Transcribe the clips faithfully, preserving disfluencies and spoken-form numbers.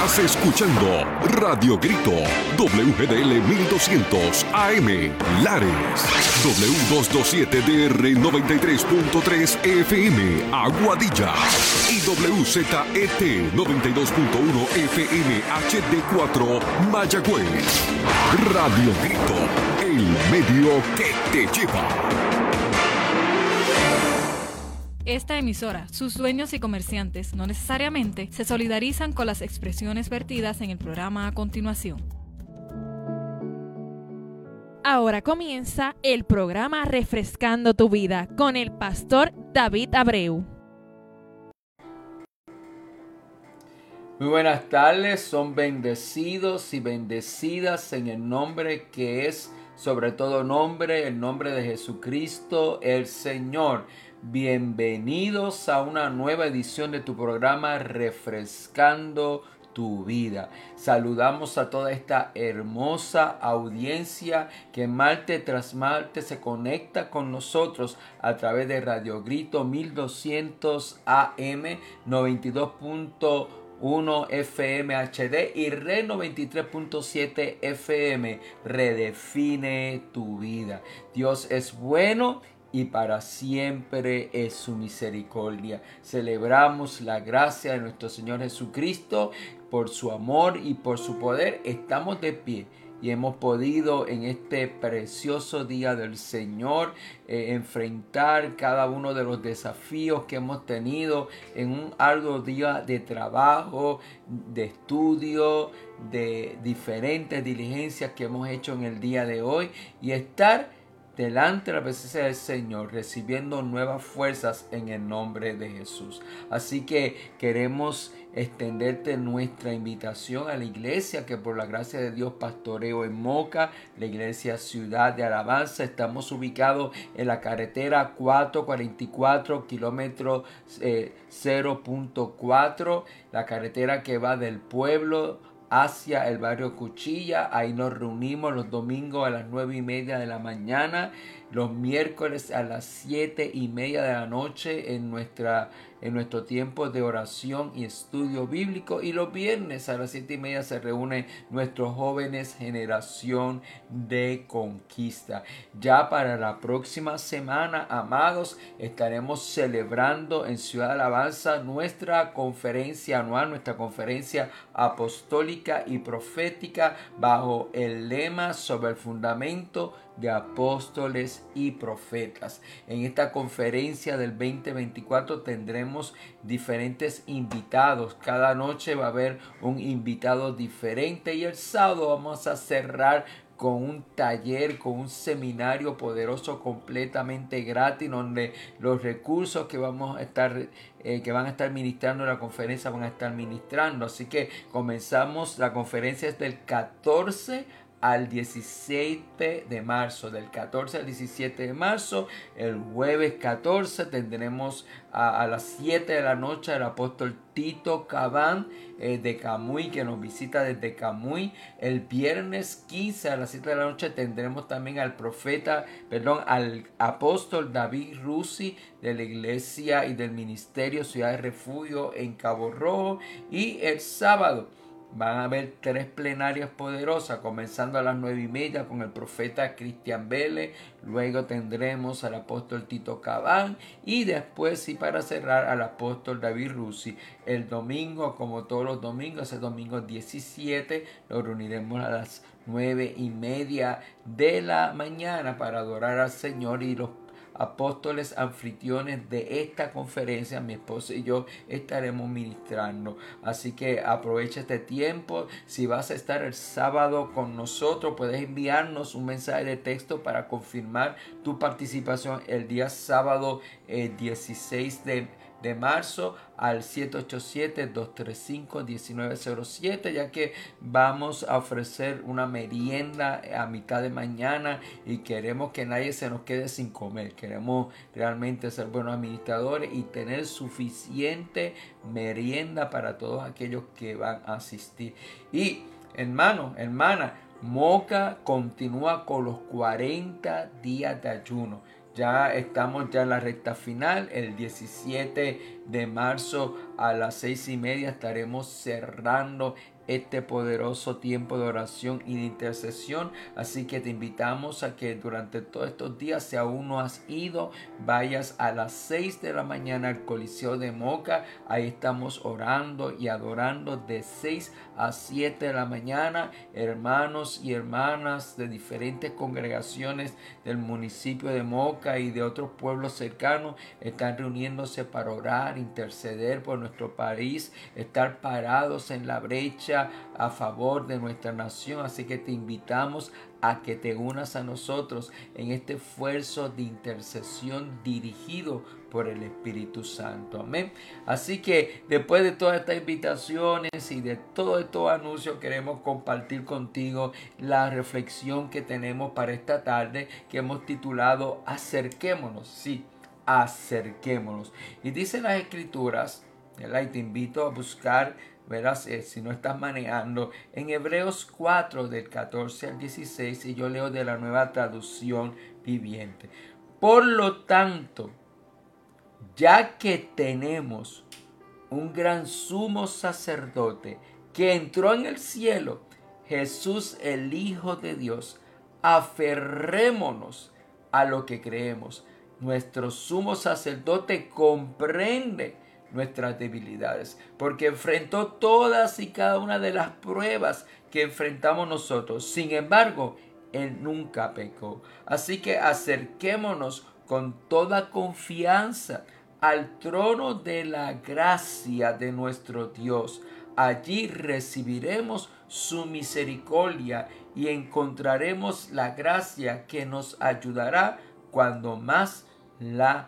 Estás escuchando Radio Grito, W G D L mil doscientos A M, Lares, W doscientos veintisiete D R noventa y tres punto tres F M, Aguadilla, y W Z E T noventa y dos punto uno F M H D cuatro, Mayagüez. Radio Grito, el medio que te lleva. Esta emisora, sus dueños y comerciantes no necesariamente se solidarizan con las expresiones vertidas en el programa a continuación. Ahora comienza el programa Refrescando tu Vida con el pastor David Abreu. Muy buenas tardes, son bendecidos y bendecidas en el nombre que es sobre todo nombre, el nombre de Jesucristo el Señor. Bienvenidos a una nueva edición de tu programa Refrescando tu Vida. Saludamos a toda esta hermosa audiencia que martes tras martes se conecta con nosotros a través de Radio Grito mil doscientos A M, noventa y dos punto uno F M H D y Red noventa y tres punto siete F M. Redefine tu vida. Dios es bueno y para siempre es su misericordia. Celebramos la gracia de nuestro Señor Jesucristo por su amor y por su poder. Estamos de pie y hemos podido en este precioso día del Señor eh, enfrentar cada uno de los desafíos que hemos tenido en un arduo día de trabajo, de estudio, de diferentes diligencias que hemos hecho en el día de hoy y estar delante de la presencia del Señor, recibiendo nuevas fuerzas en el nombre de Jesús. Así que queremos extenderte nuestra invitación a la iglesia que por la gracia de Dios pastoreo en Moca, la iglesia Ciudad de Alabanza. Estamos ubicados en la carretera cuatrocientos cuarenta y cuatro, kilómetro eh, cero punto cuatro, la carretera que va del pueblo hacia el barrio Cuchilla. Ahí nos reunimos los domingos a las nueve y media de la mañana, los miércoles a las siete y media de la noche en nuestra en nuestro tiempo de oración y estudio bíblico, y los viernes a las siete y media se reúnen nuestros jóvenes Generación de Conquista. Ya para la próxima semana, amados, estaremos celebrando en Ciudad de Alabanza nuestra conferencia anual, nuestra conferencia apostólica y profética bajo el lema sobre el fundamento de apóstoles y profetas. En esta conferencia del veinte veinticuatro tendremos diferentes invitados. Cada noche va a haber un invitado diferente y el sábado vamos a cerrar con un taller, con un seminario poderoso completamente gratis, donde los recursos que vamos a estar eh, que van a estar ministrando en la conferencia van a estar ministrando. Así que comenzamos la conferencia desde el catorce al diecisiete de marzo, del catorce al diecisiete de marzo. El jueves catorce tendremos a, a las siete de la noche al apóstol Tito Cabán eh, de Camuy, que nos visita desde Camuy. El viernes quince a las siete de la noche tendremos también al profeta, perdón, al apóstol David Rusi de la iglesia y del ministerio Ciudad de Refugio en Cabo Rojo. Y el sábado van a haber tres plenarias poderosas, comenzando a las nueve y media con el profeta Cristian Vélez. Luego tendremos al apóstol Tito Cabán y después, y para cerrar, al apóstol David Rusi. El domingo, como todos los domingos, el domingo diecisiete, nos reuniremos a las nueve y media de la mañana para adorar al Señor, y los apóstoles anfitriones de esta conferencia, mi esposa y yo, estaremos ministrando. Así que aprovecha este tiempo. Si vas a estar el sábado con nosotros, puedes enviarnos un mensaje de texto para confirmar tu participación el día sábado eh, dieciséis de de marzo al siete ocho siete, dos tres cinco, uno nueve cero siete, ya que vamos a ofrecer una merienda a mitad de mañana y queremos que nadie se nos quede sin comer. Queremos realmente ser buenos administradores y tener suficiente merienda para todos aquellos que van a asistir. Y hermano, hermana, Moca continúa con los cuarenta días de ayuno. Ya estamos ya en la recta final. El diecisiete de marzo a las seis y media estaremos cerrando este poderoso tiempo de oración y de intercesión. Así que te invitamos a que durante todos estos días, si aún no has ido, vayas a las seis de la mañana al Coliseo de Moca. Ahí estamos orando y adorando de seis a siete de la mañana. Hermanos y hermanas de diferentes congregaciones del municipio de Moca y de otros pueblos cercanos están reuniéndose para orar, interceder por nuestro país, estar parados en la brecha a favor de nuestra nación. Así que te invitamos a que te unas a nosotros en este esfuerzo de intercesión dirigido por el Espíritu Santo. Amén. Así que después de todas estas invitaciones y de todos estos anuncios, queremos compartir contigo la reflexión que tenemos para esta tarde, que hemos titulado Acerquémonos. Sí, acerquémonos. Y dicen las Escrituras, ¿verdad? Y te invito a buscar, verás, eh, si no estás manejando, en Hebreos cuatro del catorce al dieciséis, y yo leo de la Nueva Traducción Viviente. Por lo tanto, ya que tenemos un gran sumo sacerdote que entró en el cielo, Jesús el Hijo de Dios, aferrémonos a lo que creemos. Nuestro sumo sacerdote comprende nuestras debilidades, porque enfrentó todas y cada una de las pruebas que enfrentamos nosotros. Sin embargo, Él nunca pecó. Así que acerquémonos con toda confianza al trono de la gracia de nuestro Dios. Allí recibiremos su misericordia y encontraremos la gracia que nos ayudará cuando más la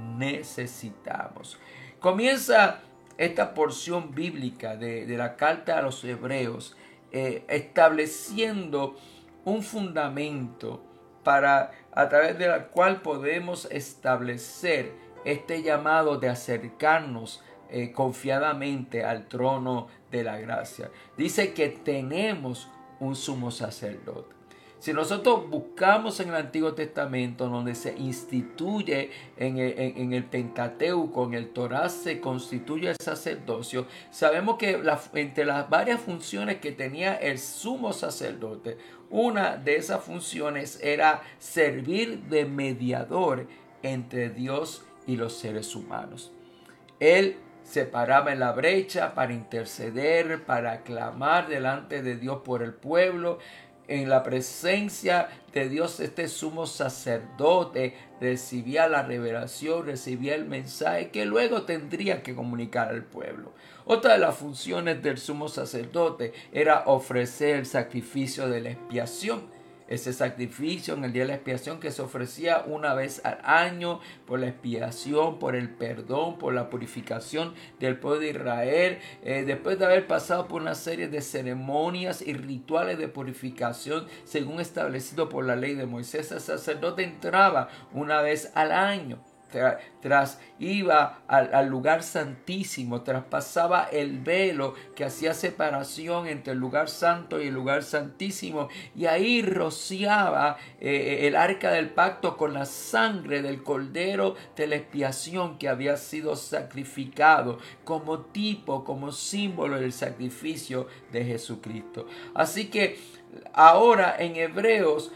necesitamos. Comienza esta porción bíblica de, de la carta a los Hebreos eh, estableciendo un fundamento para, a través de la cual podemos establecer este llamado de acercarnos eh, confiadamente al trono de la gracia. Dice que tenemos un sumo sacerdote. Si nosotros buscamos en el Antiguo Testamento, donde se instituye en el, en, en el Pentateuco, en el Torá, se constituye el sacerdocio, sabemos que la, entre las varias funciones que tenía el sumo sacerdote, una de esas funciones era servir de mediador entre Dios y los seres humanos. Él se paraba en la brecha para interceder, para clamar delante de Dios por el pueblo. En la presencia de Dios, este sumo sacerdote recibía la revelación, recibía el mensaje que luego tendría que comunicar al pueblo. Otra de las funciones del sumo sacerdote era ofrecer el sacrificio de la expiación. Ese sacrificio en el día de la expiación que se ofrecía una vez al año por la expiación, por el perdón, por la purificación del pueblo de Israel. Eh, después de haber pasado por una serie de ceremonias y rituales de purificación según establecido por la ley de Moisés, el sacerdote entraba una vez al año. Tras, tras iba al, al lugar santísimo, traspasaba el velo que hacía separación entre el lugar santo y el lugar santísimo, y ahí rociaba eh, el arca del pacto con la sangre del cordero de la expiación que había sido sacrificado como tipo, como símbolo del sacrificio de Jesucristo. Así que ahora en Hebreos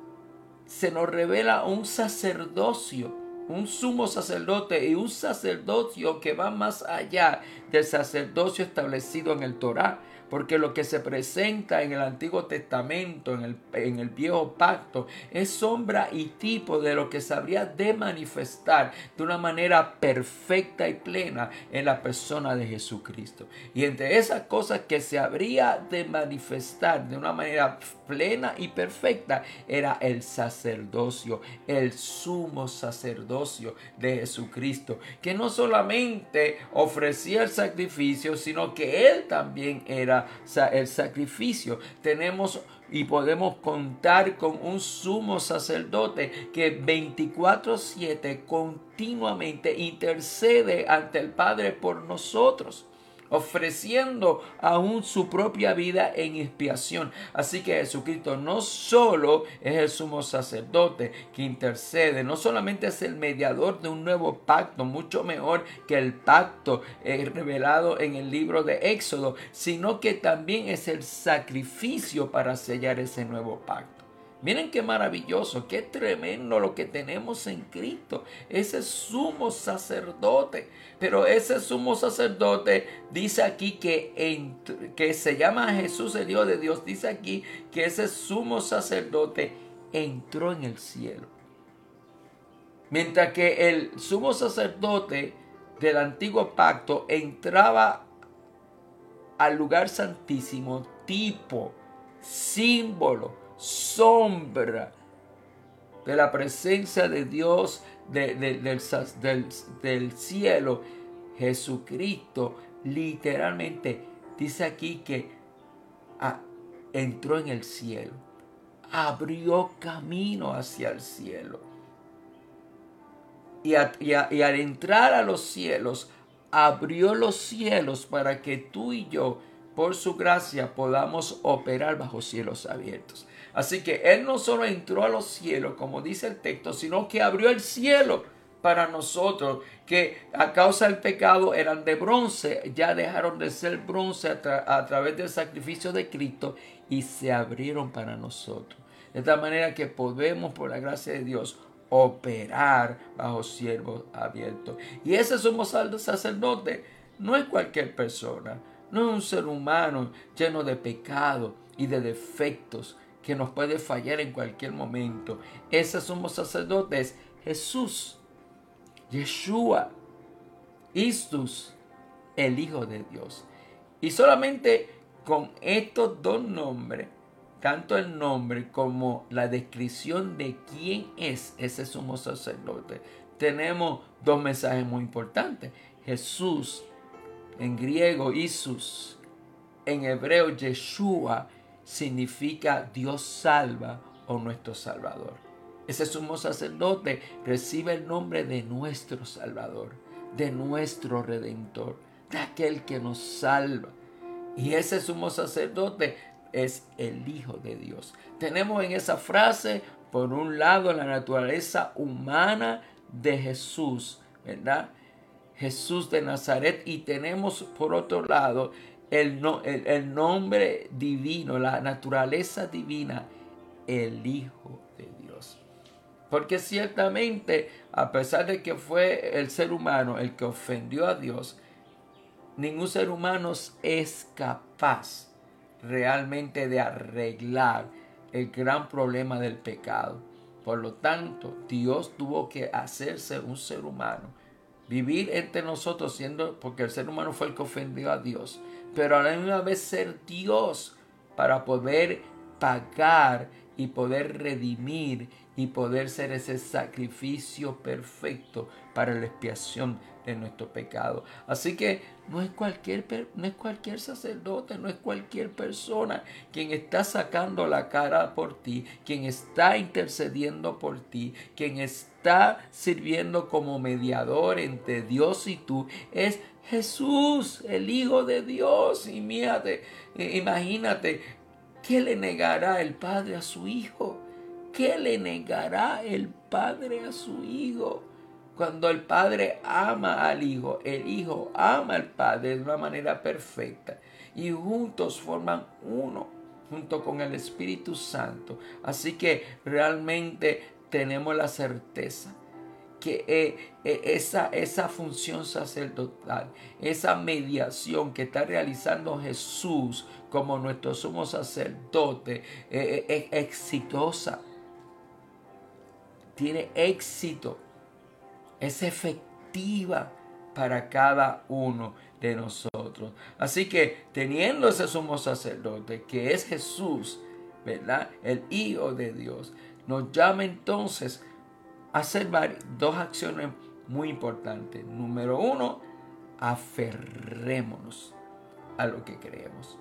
se nos revela un sacerdocio, un sumo sacerdote y un sacerdocio que va más allá del sacerdocio establecido en el Torá. Porque lo que se presenta en el Antiguo Testamento, en el, en el Viejo Pacto, es sombra y tipo de lo que se habría de manifestar de una manera perfecta y plena en la persona de Jesucristo. Y entre esas cosas que se habría de manifestar de una manera plena y perfecta era el sacerdocio, el sumo sacerdocio de Jesucristo, que no solamente ofrecía el sacrificio, sino que Él también era el sacrificio. Tenemos y podemos contar con un sumo sacerdote que veinticuatro siete continuamente intercede ante el Padre por nosotros. ofreciendo aún su propia vida en expiación. Así que Jesucristo no solo es el sumo sacerdote que intercede, no solamente es el mediador de un nuevo pacto, mucho mejor que el pacto eh, revelado en el libro de Éxodo, sino que también es el sacrificio para sellar ese nuevo pacto. Miren qué maravilloso, qué tremendo lo que tenemos en Cristo, ese sumo sacerdote. Pero ese sumo sacerdote dice aquí que, en, que se llama Jesús el Hijo de Dios, dice aquí que ese sumo sacerdote entró en el cielo. Mientras que el sumo sacerdote del antiguo pacto entraba al lugar santísimo, tipo, símbolo, sombra de la presencia de Dios de, de, del, del, del cielo. Jesucristo literalmente dice aquí que ah, entró en el cielo, abrió camino hacia el cielo, y, a, y, a, y al entrar a los cielos abrió los cielos para que tú y yo, por su gracia, podamos operar bajo cielos abiertos. Así que Él no solo entró a los cielos, como dice el texto, sino que abrió el cielo para nosotros, que a causa del pecado eran de bronce, ya dejaron de ser bronce a, tra- a través del sacrificio de Cristo y se abrieron para nosotros. De tal manera que podemos, por la gracia de Dios, operar bajo cielos abiertos. Y ese sumo sacerdote no es cualquier persona, no es un ser humano lleno de pecado y de defectos que nos puede fallar en cualquier momento. Ese sumo sacerdote es Jesús, Yeshua, Isus, el Hijo de Dios. Y solamente con estos dos nombres, tanto el nombre como la descripción de quién es ese sumo sacerdote, tenemos dos mensajes muy importantes. Jesús, en griego, Isus, en hebreo, Yeshua, significa Dios salva o nuestro Salvador. Ese sumo sacerdote recibe el nombre de nuestro Salvador, de nuestro Redentor, de aquel que nos salva. Y ese sumo sacerdote es el Hijo de Dios. Tenemos en esa frase, por un lado, la naturaleza humana de Jesús, ¿verdad? Jesús de Nazaret, y tenemos por otro lado el, no, el, el nombre divino, la naturaleza divina, el Hijo de Dios. Porque ciertamente, a pesar de que fue el ser humano el que ofendió a Dios, ningún ser humano es capaz realmente de arreglar el gran problema del pecado. Por lo tanto, Dios tuvo que hacerse un ser humano, vivir entre nosotros, siendo, porque el ser humano fue el que ofendió a Dios, pero a la misma vez ser Dios para poder pagar y poder redimir y poder ser ese sacrificio perfecto para la expiación de nuestro pecado. Así que no es cualquier, no es cualquier sacerdote, no es cualquier persona quien está sacando la cara por ti, quien está intercediendo por ti, quien está sirviendo como mediador entre Dios y tú. Es Jesús, el Hijo de Dios. Y mírate, imagínate, ¿qué le negará el Padre a su Hijo? ¿Qué le negará el Padre a su Hijo? Cuando el Padre ama al Hijo, el Hijo ama al Padre de una manera perfecta. Y juntos forman uno, junto con el Espíritu Santo. Así que realmente tenemos la certeza que eh, eh, esa, esa función sacerdotal, esa mediación que está realizando Jesús como nuestro sumo sacerdote, eh, es exitosa. Tiene éxito. Es efectiva para cada uno de nosotros. Así que teniendo ese sumo sacerdote que es Jesús, ¿verdad? El Hijo de Dios, nos llama entonces a hacer dos acciones muy importantes. Número uno, aferrémonos a lo que creemos.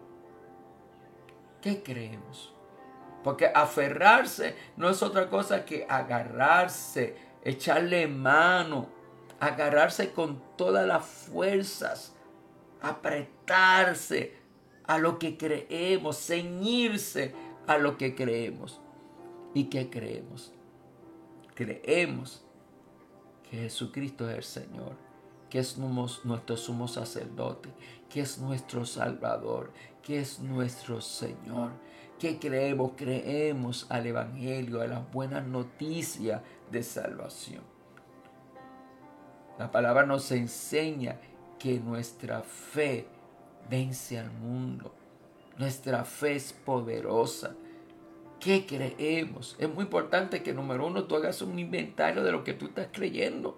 ¿Qué creemos? Porque aferrarse no es otra cosa que agarrarse, echarle mano, agarrarse con todas las fuerzas apretarse a lo que creemos, ceñirse a lo que creemos. ¿Y qué creemos? Creemos que Jesucristo es el Señor, que es nuestro sumo sacerdote, que es nuestro Salvador, que es nuestro Señor. ¿Qué creemos? Creemos al Evangelio, a las buenas noticias de salvación. La palabra nos enseña que nuestra fe vence al mundo. Nuestra fe es poderosa. ¿Qué creemos? Es muy importante que, número uno, tú hagas un inventario de lo que tú estás creyendo.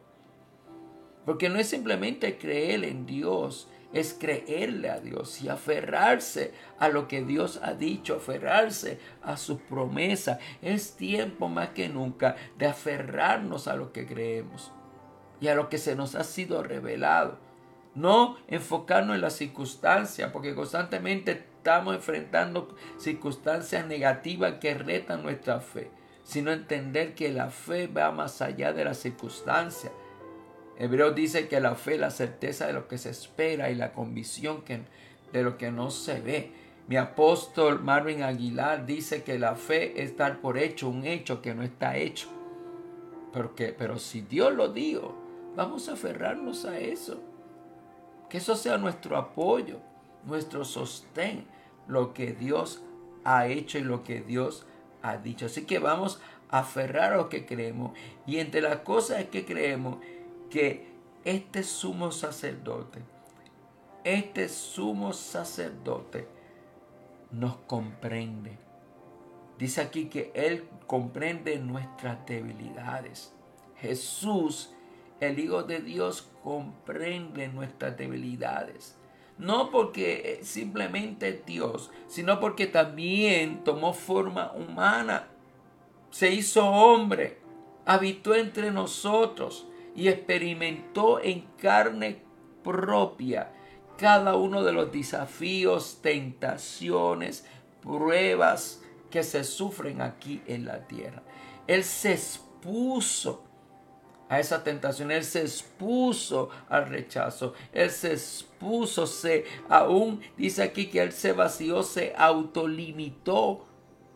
Porque no es simplemente creer en Dios, es creerle a Dios y aferrarse a lo que Dios ha dicho, aferrarse a sus promesas. Es tiempo más que nunca de aferrarnos a lo que creemos y a lo que se nos ha sido revelado. No enfocarnos en las circunstancias, porque constantemente estamos enfrentando circunstancias negativas que retan nuestra fe, sino entender que la fe va más allá de las circunstancias. Hebreos dice que la fe es la certeza de lo que se espera y la convicción que, de lo que no se ve. Mi apóstol Marvin Aguilar dice que la fe es dar por hecho un hecho que no está hecho. Porque, pero si Dios lo dijo, vamos a aferrarnos a eso. Que eso sea nuestro apoyo, nuestro sostén, lo que Dios ha hecho y lo que Dios ha dicho. Así que vamos a aferrar a lo que creemos. Y entre las cosas es que creemos que este sumo sacerdote, este sumo sacerdote nos comprende. Dice aquí que Él comprende nuestras debilidades. Jesús, el Hijo de Dios, comprende nuestras debilidades. No porque simplemente es Dios, sino porque también tomó forma humana. Se hizo hombre, habitó entre nosotros y experimentó en carne propia cada uno de los desafíos, tentaciones, pruebas que se sufren aquí en la tierra. Él se expuso a esa tentación, Él se expuso al rechazo, Él se expuso, se, aún dice aquí que Él se vació, se autolimitó,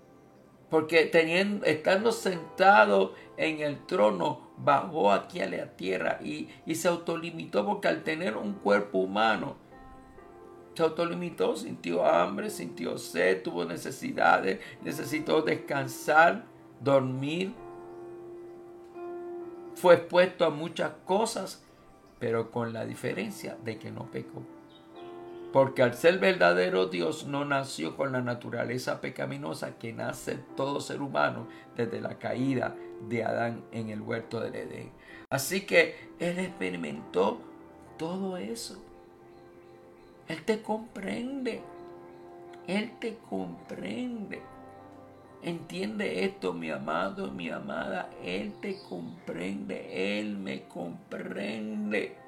porque teniendo, estando sentado en el trono, bajó aquí a la tierra y, y se autolimitó, porque al tener un cuerpo humano, se autolimitó, sintió hambre, sintió sed, tuvo necesidades, necesitó descansar, dormir. Fue expuesto a muchas cosas, pero con la diferencia de que no pecó. Porque al ser verdadero Dios no nació con la naturaleza pecaminosa que nace todo ser humano desde la caída de Adán en el huerto del Edén. Así que Él experimentó todo eso. Él te comprende. Él te comprende. Entiende esto, mi amado, mi amada. Él te comprende. Él me comprende.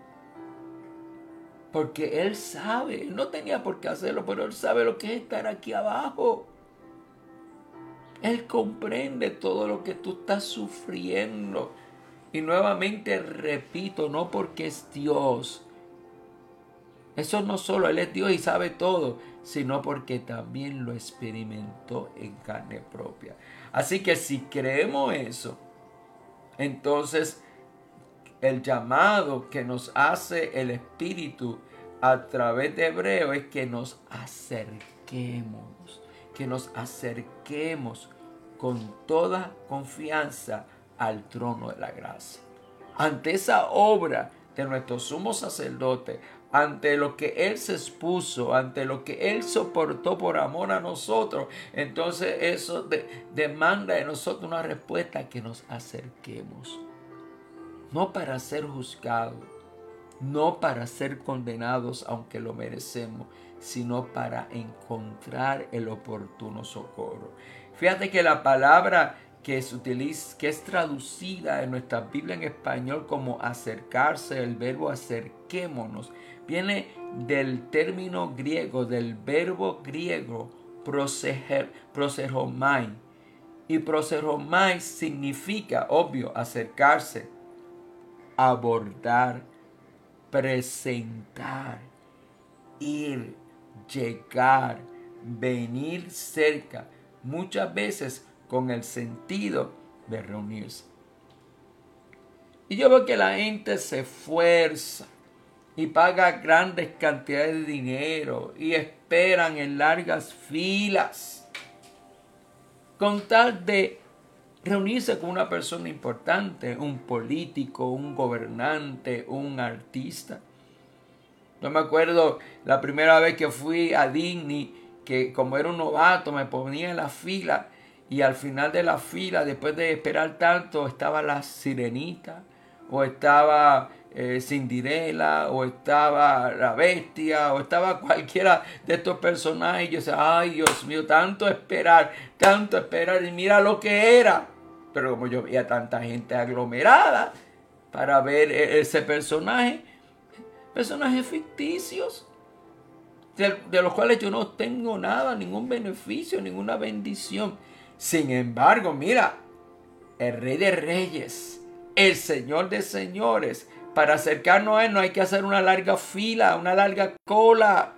Porque Él sabe. Él no tenía por qué hacerlo, pero Él sabe lo que es estar aquí abajo. Él comprende todo lo que tú estás sufriendo. Y nuevamente repito, no porque es Dios. Eso no solo Él es Dios y sabe todo, sino porque también lo experimentó en carne propia. Así que si creemos eso, entonces el llamado que nos hace el Espíritu a través de Hebreo es que nos acerquemos, que nos acerquemos con toda confianza al trono de la gracia. Ante esa obra de nuestro sumo sacerdote, ante lo que Él se expuso, ante lo que Él soportó por amor a nosotros, entonces eso de, demanda de nosotros una respuesta, que nos acerquemos. No para ser juzgados, no para ser condenados aunque lo merecemos, sino para encontrar el oportuno socorro. Fíjate que la palabra que se utiliza, que es traducida en nuestra Biblia en español como acercarse, el verbo acerquémonos, viene del término griego, del verbo griego proseger, acercarse, abordar, presentar. ir, llegar, venir cerca, muchas veces con el sentido de reunirse. Y yo veo que la gente se esfuerza y paga grandes cantidades de dinero y esperan en largas filas con tal de reunirse con una persona importante, un político, un gobernante, un artista. Yo me acuerdo la primera vez que fui a Disney, que como era un novato me ponía en la fila y al final de la fila, después de esperar tanto, estaba la Sirenita, o estaba eh, Cinderella, o estaba la Bestia, o estaba cualquiera de estos personajes. Y yo decía, ay Dios mío, tanto esperar, tanto esperar, y mira lo que era. Pero como yo veía tanta gente aglomerada para ver ese personaje, personajes ficticios, de, de los cuales yo no tengo nada, ningún beneficio, ninguna bendición. Sin embargo, mira, el Rey de Reyes, el Señor de Señores, para acercarnos a Él no hay que hacer una larga fila, una larga cola.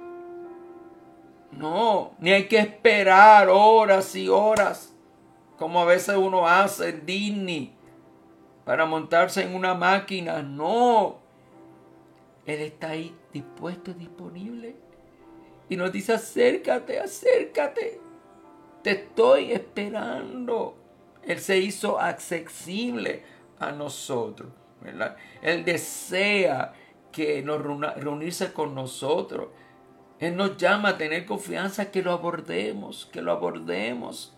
No, ni hay que esperar horas y horas, como a veces uno hace en Disney, para montarse en una máquina. No, Él está ahí dispuesto, disponible. Y nos dice, acércate, acércate. Te estoy esperando. Él se hizo accesible a nosotros, ¿verdad? Él desea que nos reuna, reunirse con nosotros. Él nos llama a tener confianza, que lo abordemos, que lo abordemos.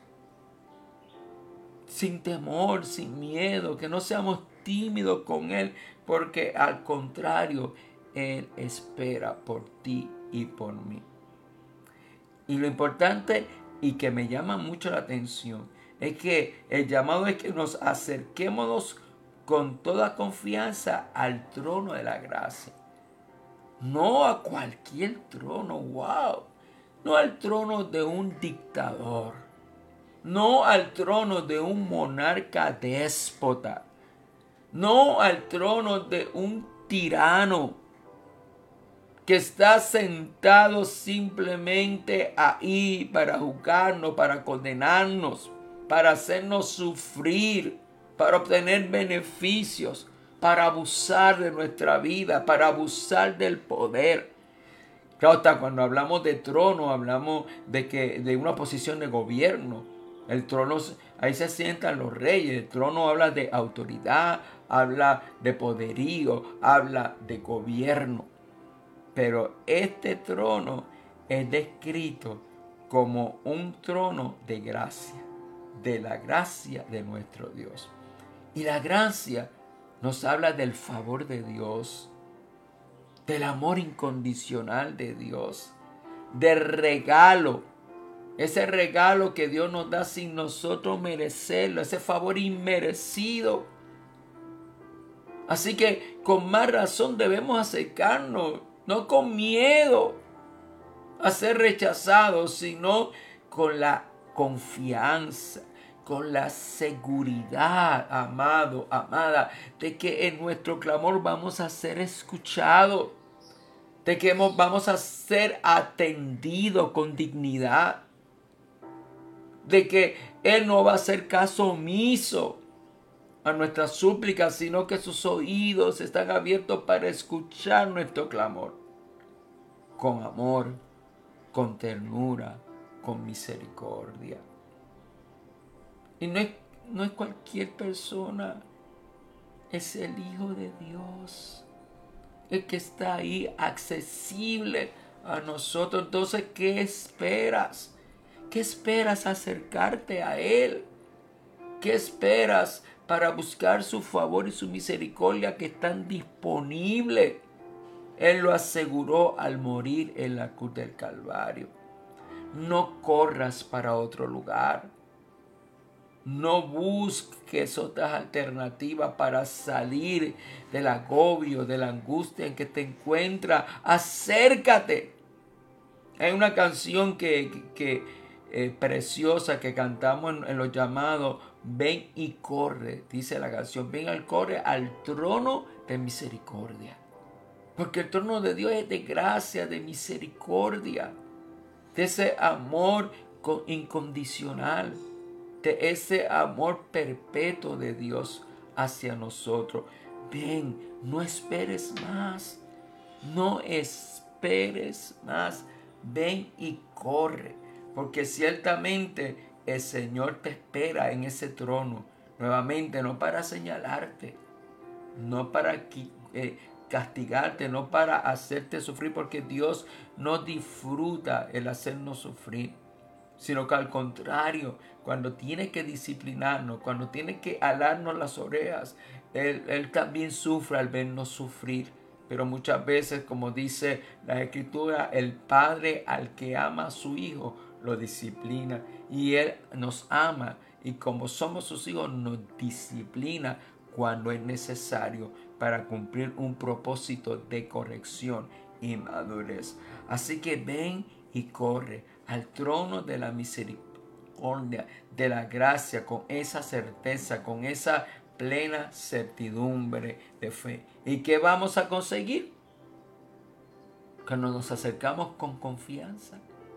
Sin temor, sin miedo, que no seamos tímidos con Él, porque al contrario, Él espera por ti y por mí. Y lo importante y que me llama mucho la atención es que el llamado es que nos acerquémonos con toda confianza al trono de la gracia. No a cualquier trono, wow. No al trono de un dictador. No al trono de un monarca déspota. No al trono de un tirano que está sentado simplemente ahí para juzgarnos, para condenarnos, para hacernos sufrir, para obtener beneficios, para abusar de nuestra vida, para abusar del poder. Claro está, cuando hablamos de trono, hablamos de, que, de una posición de gobierno. El trono, ahí se sientan los reyes. El trono habla de autoridad, habla de poderío, habla de gobierno. Pero este trono es descrito como un trono de gracia, de la gracia de nuestro Dios. Y la gracia nos habla del favor de Dios, del amor incondicional de Dios, del regalo, ese regalo que Dios nos da sin nosotros merecerlo, ese favor inmerecido. Así que con más razón debemos acercarnos, no con miedo a ser rechazados, sino con la confianza, con la seguridad, amado, amada, de que en nuestro clamor vamos a ser escuchados, de que vamos a ser atendidos con dignidad, de que Él no va a hacer caso omiso a nuestras súplicas, sino que sus oídos están abiertos para escuchar nuestro clamor con amor, con ternura, con misericordia. Y no es, no es cualquier persona, es el Hijo de Dios, el que está ahí accesible a nosotros. Entonces, ¿qué esperas? ¿Qué esperas acercarte a Él? ¿Qué esperas para buscar su favor y su misericordia que están disponibles? Él lo aseguró al morir en la cruz del Calvario. No corras para otro lugar. No busques otras alternativas para salir del agobio, de la angustia en que te encuentras. Acércate. Hay una canción que, que, que eh, preciosa que cantamos en, en los llamados. Ven y corre, dice la canción. Ven al corre al trono de misericordia. Porque el trono de Dios es de gracia, de misericordia, de ese amor incondicional, de ese amor perpetuo de Dios hacia nosotros. Ven, no esperes más, no esperes más, ven y corre, porque ciertamente el Señor te espera en ese trono, nuevamente, no para señalarte, no para eh, castigarte, no para hacerte sufrir, porque Dios no disfruta el hacernos sufrir, sino que al contrario, cuando tiene que disciplinarnos, cuando tiene que alarnos las orejas, Él, Él también sufre al vernos sufrir. Pero muchas veces, como dice la Escritura, el Padre al que ama a su Hijo lo disciplina, y Él nos ama, y como somos sus hijos nos disciplina cuando es necesario para cumplir un propósito de corrección y madurez. Así que ven y corre al trono de la misericordia, de la gracia, con esa certeza, con esa plena certidumbre de fe. ¿Y qué vamos a conseguir? Cuando nos acercamos con confianza,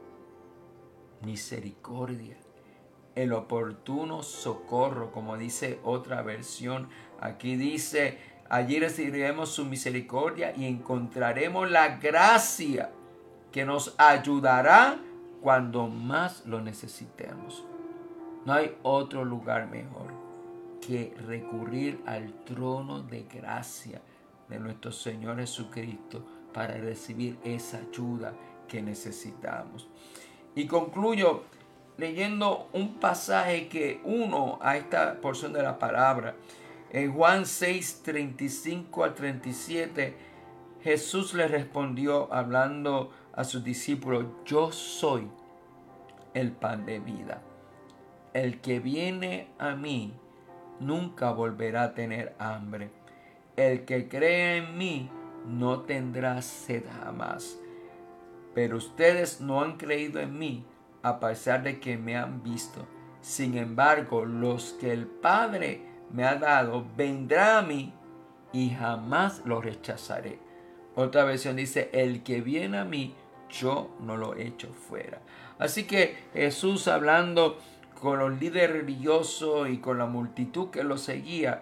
misericordia, el oportuno socorro, como dice otra versión. Aquí dice, allí recibiremos su misericordia y encontraremos la gracia que nos ayudará cuando más lo necesitemos. No hay otro lugar mejor que recurrir al trono de gracia de nuestro Señor Jesucristo para recibir esa ayuda que necesitamos. Y concluyo leyendo un pasaje que uno a esta porción de la palabra. En Juan seis, treinta y cinco al treinta y siete, Jesús le respondió hablando a sus discípulos: yo soy el pan de vida. El que viene a mí nunca volverá a tener hambre. El que cree en mí no tendrá sed jamás. Pero ustedes no han creído en mí, a pesar de que me han visto. Sin embargo, los que el Padre me ha dado vendrán a mí y jamás los rechazaré. Otra versión dice: el que viene a mí, yo no lo echo fuera. Así que Jesús, hablando con los líderes religiosos y con la multitud que lo seguía,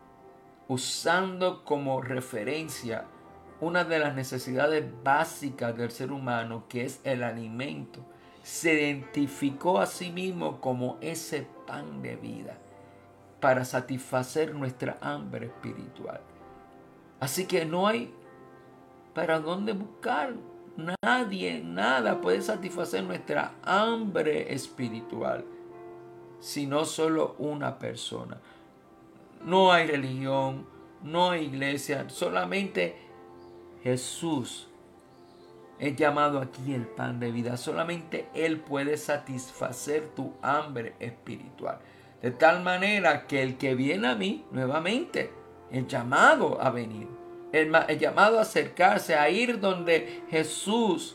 usando como referencia una de las necesidades básicas del ser humano, que es el alimento, se identificó a sí mismo como ese pan de vida para satisfacer nuestra hambre espiritual. Así que no hay para dónde buscar. Nadie, nada puede satisfacer nuestra hambre espiritual, sino solo una persona. No hay religión, no hay iglesia, solamente Jesús es llamado aquí el pan de vida. Solamente Él puede satisfacer tu hambre espiritual. De tal manera que el que viene a mí, nuevamente, el llamado a venir, el, el llamado a acercarse, a ir donde Jesús,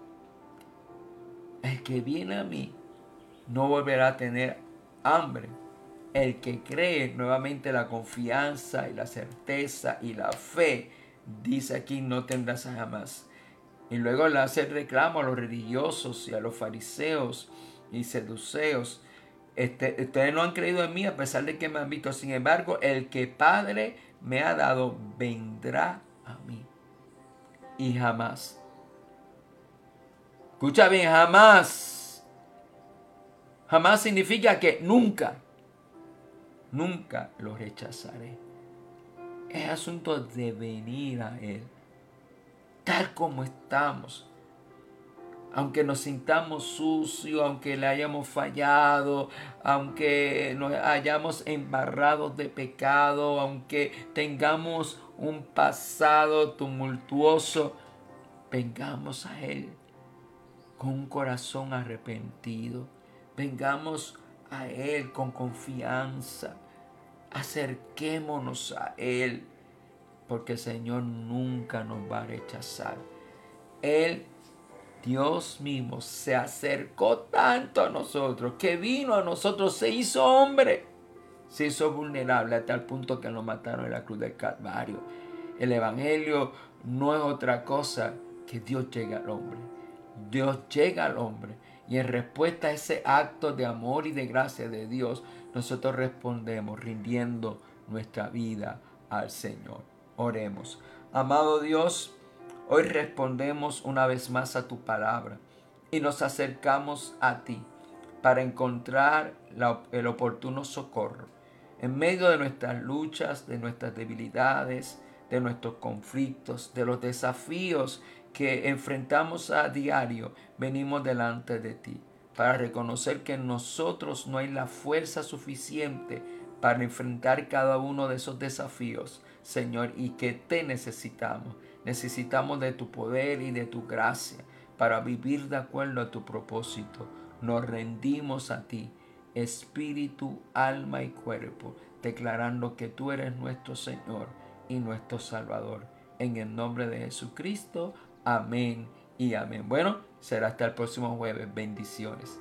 el que viene a mí no volverá a tener hambre. El que cree, nuevamente la confianza y la certeza y la fe, dice aquí, no tendrás jamás. Y luego le hace el reclamo a los religiosos y a los fariseos y seduceos. Este, ustedes no han creído en mí a pesar de que me han visto. Sin embargo, el que Padre me ha dado vendrá a mí. Y jamás. Escucha bien, jamás. Jamás significa que nunca. Nunca lo rechazaré. Es asunto de venir a Él, tal como estamos. Aunque nos sintamos sucios, aunque le hayamos fallado, aunque nos hayamos embarrado de pecado, aunque tengamos un pasado tumultuoso, vengamos a Él con un corazón arrepentido. Vengamos a Él con confianza. Acerquémonos a Él, porque el Señor nunca nos va a rechazar. Él, Dios mismo, se acercó tanto a nosotros, que vino a nosotros, se hizo hombre, se hizo vulnerable a tal punto que lo mataron en la cruz del Calvario. El Evangelio no es otra cosa que Dios llega al hombre. Dios llega al hombre y en respuesta a ese acto de amor y de gracia de Dios, nosotros respondemos rindiendo nuestra vida al Señor. Oremos. Amado Dios, hoy respondemos una vez más a tu palabra y nos acercamos a ti para encontrar la, el oportuno socorro en medio de nuestras luchas, de nuestras debilidades, de nuestros conflictos, de los desafíos que enfrentamos a diario. Venimos delante de ti para reconocer que en nosotros no hay la fuerza suficiente para enfrentar cada uno de esos desafíos, Señor, y que te necesitamos. Necesitamos de tu poder y de tu gracia para vivir de acuerdo a tu propósito. Nos rendimos a ti, espíritu, alma y cuerpo, declarando que tú eres nuestro Señor y nuestro Salvador. En el nombre de Jesucristo, amén y amén. Bueno, será hasta el próximo jueves. Bendiciones.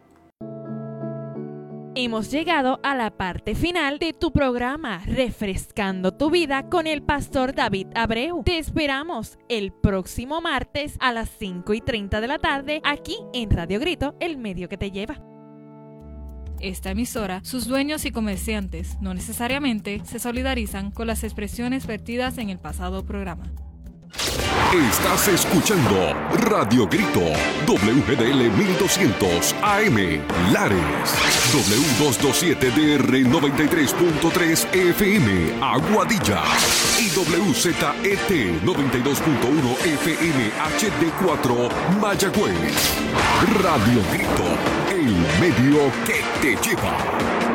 Hemos llegado a la parte final de tu programa Refrescando tu Vida con el pastor David Abreu. Te esperamos el próximo martes a las cinco y treinta de la tarde aquí en Radio Grito, el medio que te lleva. Esta emisora, sus dueños y comerciantes no necesariamente se solidarizan con las expresiones vertidas en el pasado programa. Estás escuchando Radio Grito, W G D L mil doscientos A M, Lares, W doscientos veintisiete D R noventa y tres punto tres F M, Aguadilla, y W Z E T noventa y dos punto uno F M H D cuatro, Mayagüez. Radio Grito, el medio que te lleva.